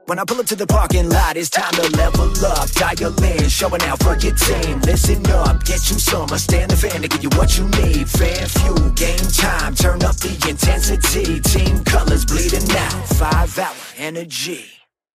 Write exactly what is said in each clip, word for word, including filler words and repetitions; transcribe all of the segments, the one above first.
When I pull up to the parking lot, it's time to level up. Dial in, showing out for your team. Listen up, get you some. I stand the fan to give you what you need. Fan fuel, game time, turn up the intensity. Team colors bleeding out, five hour energy.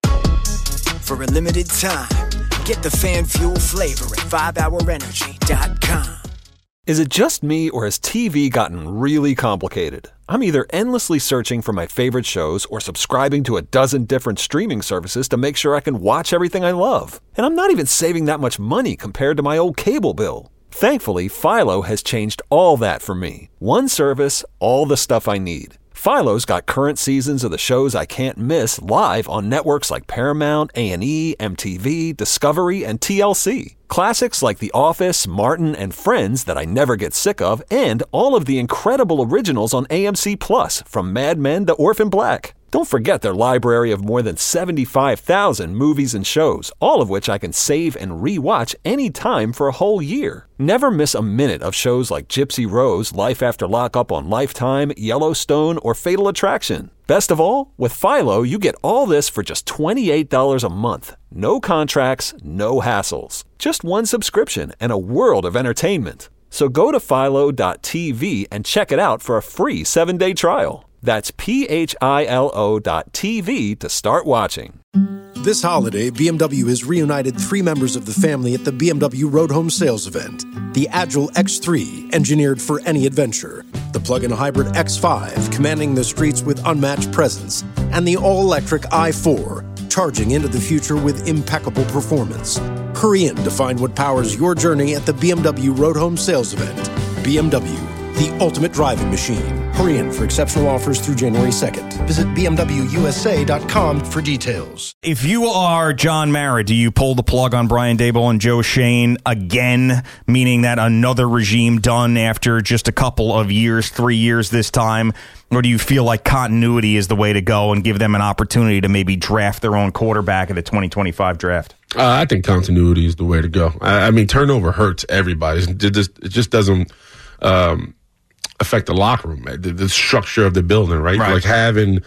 For a limited time, get the fan fuel flavor at five hour energy dot com. Is it just me, or has T V gotten really complicated? I'm either endlessly searching for my favorite shows or subscribing to a dozen different streaming services to make sure I can watch everything I love. And I'm not even saving that much money compared to my old cable bill. Thankfully, Philo has changed all that for me. One service, all the stuff I need. Philo's got current seasons of the shows I can't miss live on networks like Paramount, A and E, M T V, Discovery, and T L C. Classics like The Office, Martin, and Friends that I never get sick of, and all of the incredible originals on A M C Plus, from Mad Men to Orphan Black. Don't forget their library of more than seventy-five thousand movies and shows, all of which I can save and re-watch anytime for a whole year. Never miss a minute of shows like Gypsy Rose, Life After Lockup on Lifetime, Yellowstone, or Fatal Attraction. Best of all, with Philo, you get all this for just twenty-eight dollars a month. No contracts, no hassles. Just one subscription and a world of entertainment. So go to philo dot t v and check it out for a free seven-day trial. That's P H I L O dot T V to start watching. This holiday, B M W has reunited three members of the family at the B M W Road Home Sales Event. The Agile X three, engineered for any adventure. The plug-in hybrid X five, commanding the streets with unmatched presence. And the all-electric i four, charging into the future with impeccable performance. Hurry in to find what powers your journey at the B M W Road Home Sales Event. B M W, the ultimate driving machine. Hurry in for exceptional offers through January second. Visit B M W U S A dot com for details. If you are John Mara, do you pull the plug on Brian Daboll and Joe Schoen again, meaning that another regime done after just a couple of years, three years this time? Or do you feel like continuity is the way to go and give them an opportunity to maybe draft their own quarterback in the twenty twenty-five draft? Uh, I think continuity is the way to go. I, I mean, turnover hurts everybody. It just, it just doesn't um, affect the locker room, the, the structure of the building, right? Right. Like having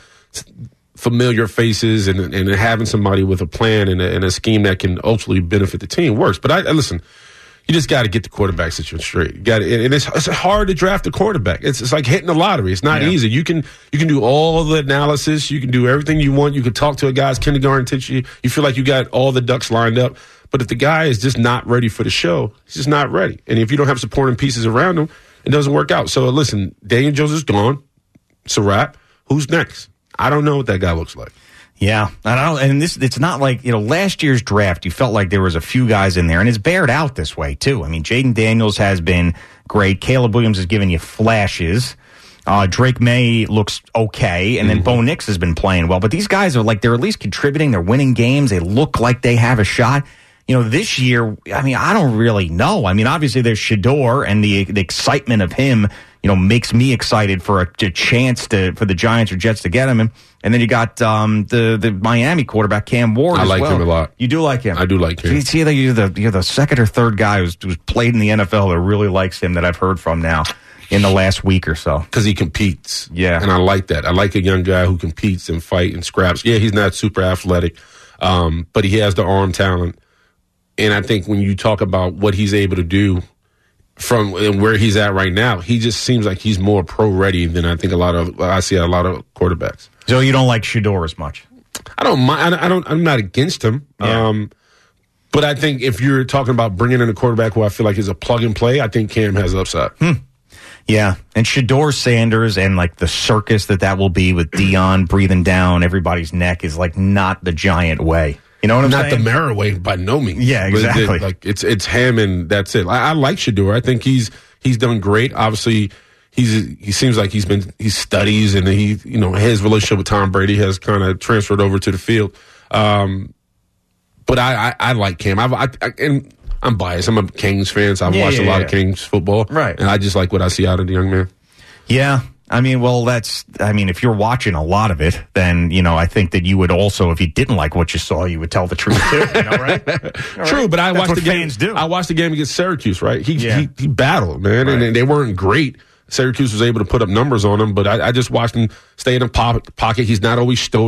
familiar faces and, and having somebody with a plan and a, and a scheme that can ultimately benefit the team works. But I, I listen, you just got to get the quarterback situation straight. You got to, and it's, it's hard to draft a quarterback. It's, it's like hitting the lottery. It's not yeah. easy. You can you can do all the analysis. You can do everything you want. You can talk to a guy's kindergarten teacher. You, you feel like you got all the ducks lined up. But if the guy is just not ready for the show, he's just not ready. And if you don't have supporting pieces around him, it doesn't work out. So listen, Daniel Jones is gone. It's a wrap. Who's next? I don't know what that guy looks like. Yeah, and I don't, and this it's not like, you know, last year's draft, you felt like there was a few guys in there, and it's bared out this way too. I mean, Jaden Daniels has been great. Caleb Williams has given you flashes. Uh, Drake May looks okay, and then mm-hmm. Bo Nix has been playing well. But these guys are like, they're at least contributing. They're winning games. They look like they have a shot. You know, this year, I mean, I don't really know. I mean, obviously there's Shador, and the the excitement of him, you know, makes me excited for a, a chance to for the Giants or Jets to get him. And, and then you got um, the the Miami quarterback Cam Ward. I as like well. him a lot. You do like him. I do like him. You see that you're the you're the second or third guy who's, who's played in the N F L that really likes him that I've heard from now in the last week or so. Because he competes. Yeah, and I like that. I like a young guy who competes and fight and scraps. Yeah, he's not super athletic, um, but he has the arm talent. And I think when you talk about what he's able to do from where he's at right now, he just seems like he's more pro ready than I think a lot of I see a lot of quarterbacks. So you don't like Shador as much? I don't mind. I don't. I'm not against him. Yeah. Um, but I think if you're talking about bringing in a quarterback who I feel like is a plug and play, I think Cam has upside. Hmm. Yeah, and Shador Sanders and like the circus that that will be with Dion breathing down everybody's neck is like not the Giant way. You know what I'm Not saying? the Mara way by no means. Yeah, exactly. It, like it's it's him and that's it. I, I like Shador. I think he's he's done great. Obviously, he's he seems like he's been he studies and he you know his relationship with Tom Brady has kind of transferred over to the field. Um, but I, I, I like Cam. I've, I, I and I'm biased. I'm a Kings fan, so I've yeah, watched yeah, a lot yeah. of Kings football. Right, and I just like what I see out of the young man. Yeah. I mean, well, that's, I mean, if you're watching a lot of it, then, you know, I think that you would also, if you didn't like what you saw, you would tell the truth too, you know, right? True, right? but I that's watched what the game. fans do. I watched the game against Syracuse, right? He yeah. he, he battled, man, right. and they weren't great. Syracuse was able to put up numbers on him, but I, I just watched him stay in the pocket. He's not always stoic.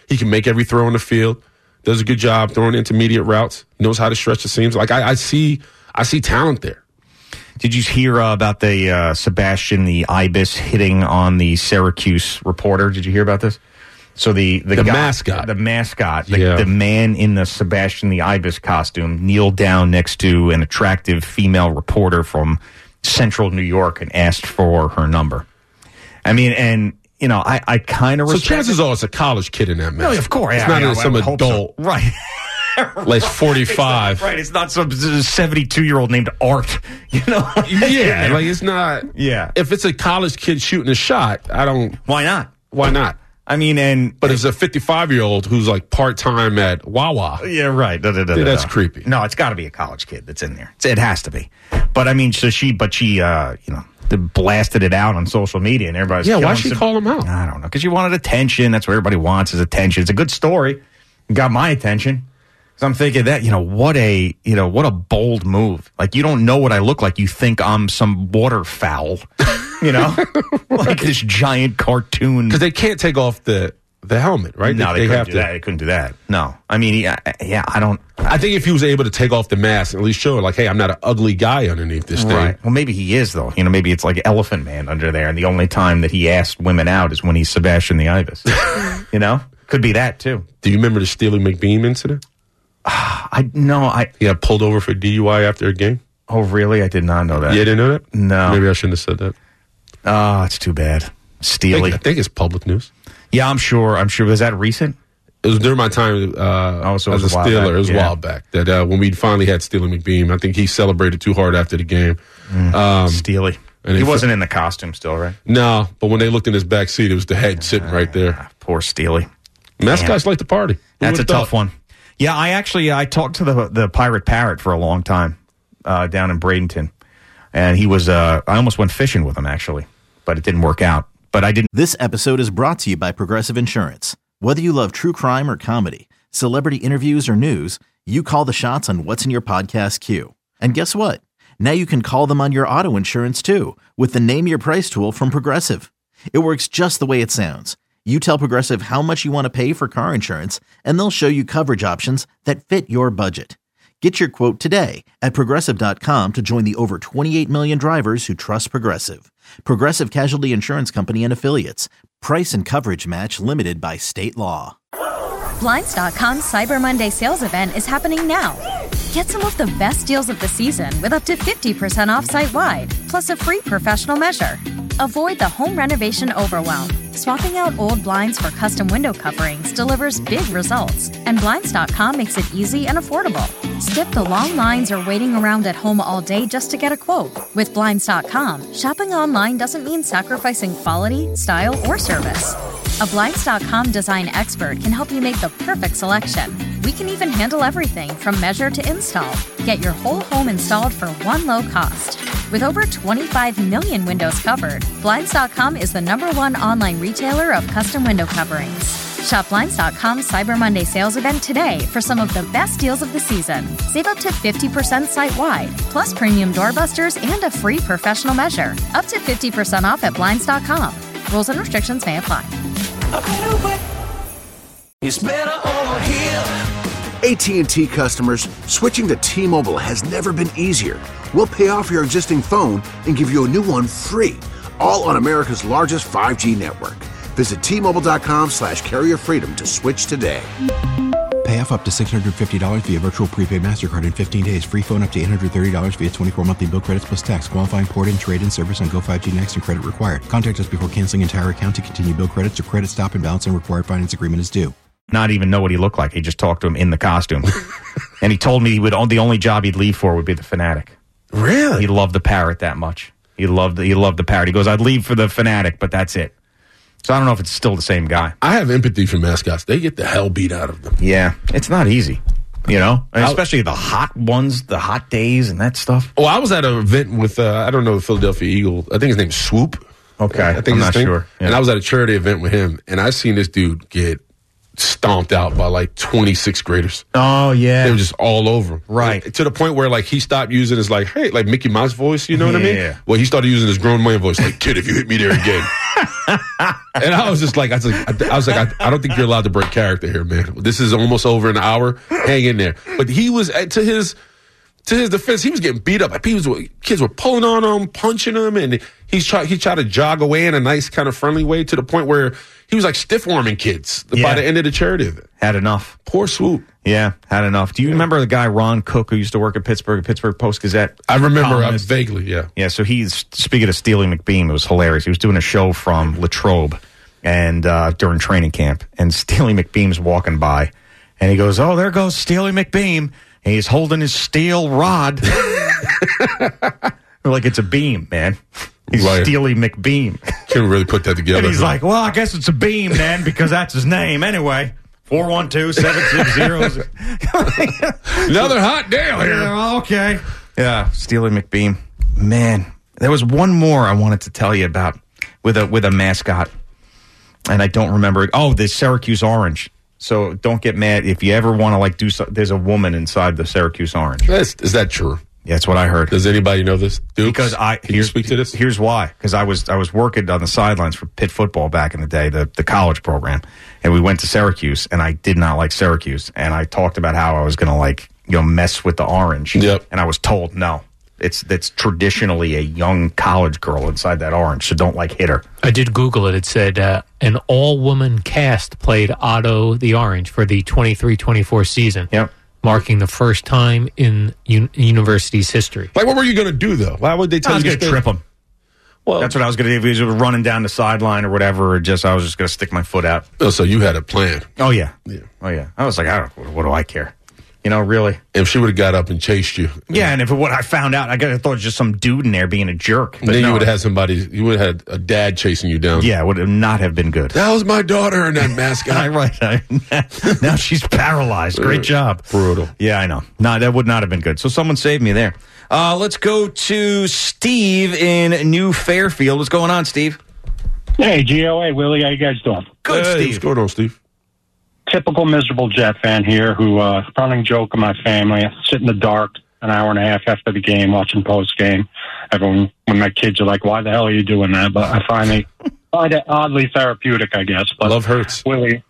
He can make every throw on the field. Does a good job throwing intermediate routes. Knows how to stretch the seams. Like I, I see, I see talent there. Did you hear uh, about the uh, Sebastian the Ibis hitting on the Syracuse reporter? Did you hear about this? So the the, the guy, mascot, the mascot, the, yeah. the man in the Sebastian the Ibis costume kneeled down next to an attractive female reporter from Central New York and asked for her number. I mean, and you know, I, I kind of so respect. chances are it's a college kid in that mess. No, of course, it's yeah, not yeah, some adult, so. Right? like forty-five, it's not, right? It's not some seventy-two-year-old named Art. You know? yeah, like it's not. Yeah, if it's a college kid shooting a shot, I don't. Why not? Why not? I mean, and but it's a fifty-five-year-old who's like part-time at Wawa. Yeah, right. Da, da, da, yeah, da, that's da. creepy. No, it's got to be a college kid that's in there. It has to be. But I mean, so she, but she, uh, you know, blasted it out on social media, and everybody's yeah. Why she she call him out? I don't know, because she wanted attention. That's what everybody wants is attention. It's a good story. It got my attention. So I'm thinking that, you know, what a, you know, what a bold move. Like, you don't know what I look like. You think I'm some waterfowl, you know, like this giant cartoon. Because they can't take off the the helmet, right? No, they, they, they couldn't have do to. that. They couldn't do that. No, I mean, yeah, yeah I don't. I think if he was able to take off the mask and at least show her, like, hey, I'm not an ugly guy underneath this thing. Right. Well, maybe he is, though. You know, maybe it's like Elephant Man under there, and the only time that he asked women out is when he's Sebastian the Ibis. You know, could be that too. Do you remember the Steely McBeam incident? I no, I he got pulled over for D U I after a game. Oh, really? I did not know that. Yeah, you didn't know that? No. Maybe I shouldn't have said that. Oh, it's too bad. Steely. I think, I think it's public news. Yeah, I'm sure. I'm sure. Was that recent? It was during my time uh, oh, so as a a Steeler. It was yeah. a while back. That uh, when we finally had Steely McBeam, I think he celebrated too hard after the game. Mm, um, Steely. And he wasn't f- in the costume still, right? No, but when they looked in his back seat, it was the head sitting uh, right there. Poor Steely. Mascots like to party. Who That's a thought? tough one. Yeah, I actually I talked to the the Pirate Parrot for a long time uh, down in Bradenton, and he was uh, I almost went fishing with him actually, but it didn't work out. But I didn't. This episode is brought to you by Progressive Insurance. Whether you love true crime or comedy, celebrity interviews or news, you call the shots on what's in your podcast queue. And guess what? Now you can call them on your auto insurance too with the Name Your Price tool from Progressive. It works just the way it sounds. You tell Progressive how much you want to pay for car insurance, and they'll show you coverage options that fit your budget. Get your quote today at Progressive dot com to join the over twenty-eight million drivers who trust Progressive. Progressive Casualty Insurance Company and Affiliates. Price and coverage match limited by state law. Blinds dot com's Cyber Monday sales event is happening now. Get some of the best deals of the season with up to fifty percent off site-wide, plus a free professional measure. Avoid the home renovation overwhelm. Swapping out old blinds for custom window coverings delivers big results, and Blinds dot com makes it easy and affordable. Skip the long lines or waiting around at home all day just to get a quote. With Blinds dot com, shopping online doesn't mean sacrificing quality, style, or service. A Blinds dot com design expert can help you make the perfect selection. We can even handle everything from measure to install. Get your whole home installed for one low cost. With over twenty-five million windows covered, Blinds dot com is the number one online retailer of custom window coverings. Shop Blinds dot com's Cyber Monday sales event today for some of the best deals of the season. Save up to fifty percent site-wide, plus premium doorbusters and a free professional measure. Up to fifty percent off at Blinds dot com. Rules and restrictions may apply. It's better over here. A T and T customers, switching to T-Mobile has never been easier. We'll pay off your existing phone and give you a new one free, all on America's largest five G network. Visit T-Mobile.com slash carrier freedom to switch today. Pay off up to six hundred fifty dollars via virtual prepaid MasterCard in fifteen days. Free phone up to eight hundred thirty dollars via twenty-four monthly bill credits plus tax. Qualifying port-in, trade-in service on Go five G Next and credit required. Contact us before canceling entire account to continue bill credits or credit stop and balance and required finance agreement is due. Not even know what he looked like. He just talked to him in the costume. And he told me he would the only job he'd leave for would be the Fanatic. Really? He loved the Parrot that much. He loved he loved the Parrot. He goes, I'd leave for the Fanatic, but that's it. So I don't know if it's still the same guy. I have empathy for mascots. They get the hell beat out of them. Yeah, it's not easy, you know, and especially the hot ones, the hot days and that stuff. Oh, I was at an event with, uh, I don't know, the Philadelphia Eagle. I think his name's Swoop. Okay, I think I'm his not thing. sure. Yeah. And I was at a charity event with him, and I seen this dude get stomped out by like twenty-sixth graders. Oh, yeah. They were just all over him. Right. And to the point where like he stopped using his like, hey, like Mickey Mouse voice, you know what I mean? Yeah. Well, he started using his grown man voice, like, kid, if you hit me there again, And I was just like, I was like, I, I, was like I, I don't think you're allowed to break character here, man. This is almost over an hour. Hang in there. But he was, to his to his defense, he was getting beat up. Like, was, kids were pulling on him, punching him, and he's try, he tried to jog away in a nice kind of friendly way to the point where he was like stiff-arming kids yeah. by the end of the charity event. Had enough. Poor Swoop. Yeah, had enough. Do you yeah. remember the guy Ron Cook who used to work at Pittsburgh, Pittsburgh Post-Gazette? I remember uh, vaguely, yeah. Yeah, so he's, speaking of Steely McBeam, it was hilarious. He was doing a show from Latrobe and uh, during training camp, and Steely McBeam's walking by, and he goes, oh, there goes Steely McBeam. And he's holding his steel rod. Like it's a beam, man. He's right. Steely McBeam. Can't really put that together. And he's like, well, I guess it's a beam then, because that's his name anyway. four one two, seven six zero. Another hot day here. Yeah, okay. Yeah, Steely McBeam. Man, there was one more I wanted to tell you about with a with a mascot, and I don't remember it. Oh, the Syracuse Orange. So don't get mad if you ever want to like do so. There's a woman inside the Syracuse Orange. That's, is that true? Yeah, that's what I heard. Does anybody know this? Dukes? Because I can you speak to this? Here's why. Because I was I was working on the sidelines for Pitt football back in the day, the the college program, and we went to Syracuse, and I did not like Syracuse, and I talked about how I was going to like you know mess with the Orange. Yep. And I was told no. It's that's traditionally a young college girl inside that orange, so don't like hit her. I did Google it. It said uh, an all-woman cast played Otto the Orange for the twenty-three twenty-four season, yep. marking the first time in un- university's history. Like, what were you going to do, though? Why would they tell I was you going to trip him? Well, that's what I was going to do. If he was running down the sideline or whatever, or just I was just going to stick my foot out. Oh, so you had a plan. Oh, yeah. yeah. Oh, yeah. I was like, I don't, what do I care? You know, really. If she would have got up and chased you. Yeah, and if it, what I found out, I thought it was just some dude in there being a jerk. But then no, you would have had somebody, you would have had a dad chasing you down. Yeah, it would not have been good. That was my daughter and that mascot. Right. Now she's paralyzed. Great job. Brutal. Yeah, I know. No, that would not have been good. So someone saved me there. Uh, let's go to Steve in New Fairfield. What's going on, Steve? Hey, G O A, Willie. How you guys doing? Good, hey, Steve. What's going on, Steve? Typical miserable Jet fan here who, uh, running joke of my family, sit in the dark an hour and a half after the game, watching post game. Everyone, when my kids are like, why the hell are you doing that? But I finally find it oddly therapeutic, I guess. But love hurts. Willie,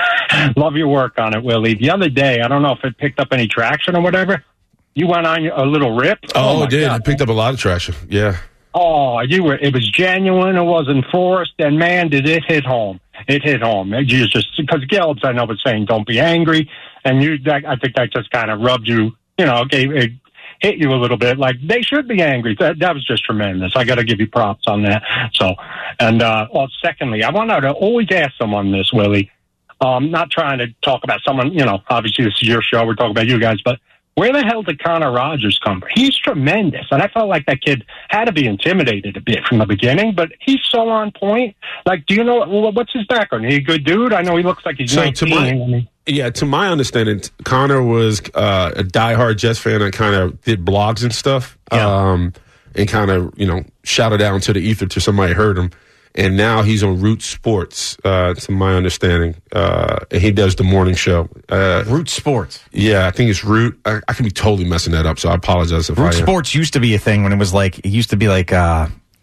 love your work on it, Willie. The other day, I don't know if it picked up any traction or whatever. You went on a little rip. Oh, oh it did. God. It picked up a lot of traction. Yeah. Oh, you were. It was genuine. It wasn't forced. And man, did it hit home. It hit home. It just because Gelbs, I know, was saying don't be angry, and you. That, I think that just kind of rubbed you. You know, gave it hit you a little bit. Like they should be angry. That that was just tremendous. I got to give you props on that. So, and uh, well, secondly, I wanted to always ask someone this, Willie. Um, not trying to talk about someone. You know, obviously this is your show. We're talking about you guys, but. Where the hell did Connor Rogers come from? He's tremendous, and I felt like that kid had to be intimidated a bit from the beginning, but he's so on point. Like, do you know, what's his background? He a good dude? I know he looks like he's so nineteen. To my, I mean. Yeah, to my understanding, Connor was uh, a diehard Jets fan and kind of did blogs and stuff, yeah. um, and kind of, you know, shouted out into the ether till somebody heard him. And now he's on Root Sports, uh, to my understanding. Uh, and he does the morning show. Uh, Root Sports? Yeah, I think it's Root. I, I can be totally messing that up, so I apologize if Root I Root Sports used to be a thing when it was like, it used to be like, uh,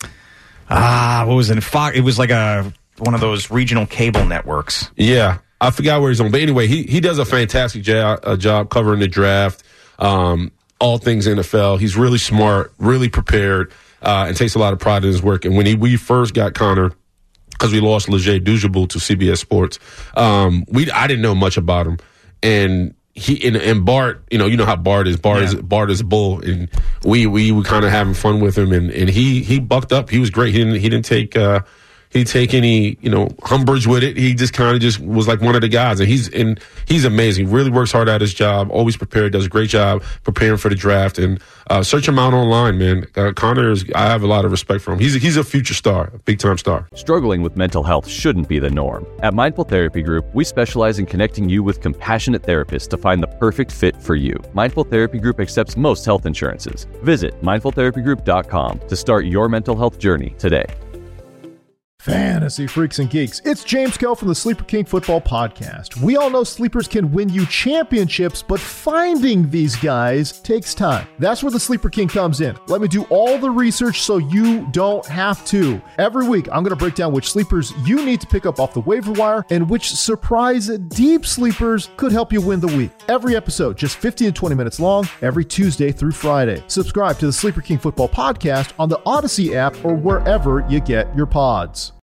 ah, what was it? Fox, it was like a one of those regional cable networks. Yeah, I forgot where he's on. But anyway, he, he does a fantastic job, uh, job covering the draft, um, all things N F L. He's really smart, really prepared. Uh, and takes a lot of pride in his work. And when he, we first got Connor, because we lost Leger Dujabul to C B S Sports, um, we I didn't know much about him. And he and, and Bart, you know, you know how Bart is. Bart yeah. is Bart is a bull, and we we were kind of having fun with him. And, and he he bucked up. He was great. He didn't he didn't take uh, he didn't take any you know umbrage with it. He just kind of just was like one of the guys. And he's and he's amazing. Really works hard at his job. Always prepared. Does a great job preparing for the draft. And Uh, search him out online, man. Uh, Connor is, I have a lot of respect for him. He's a, he's a future star, a big-time star. Struggling with mental health shouldn't be the norm. At Mindful Therapy Group, we specialize in connecting you with compassionate therapists to find the perfect fit for you. Mindful Therapy Group accepts most health insurances. Visit mindful therapy group dot com to start your mental health journey today. Fantasy freaks and geeks, it's James Koh from the Sleeper King Football Podcast. We all know sleepers can win you championships, but finding these guys takes time. That's where the Sleeper King comes in. Let me do all the research so you don't have to. Every week, I'm going to break down which sleepers you need to pick up off the waiver wire and which surprise deep sleepers could help you win the week. Every episode, just fifteen to twenty minutes long, every Tuesday through Friday. Subscribe to the Sleeper King Football Podcast on the Odyssey app or wherever you get your pods.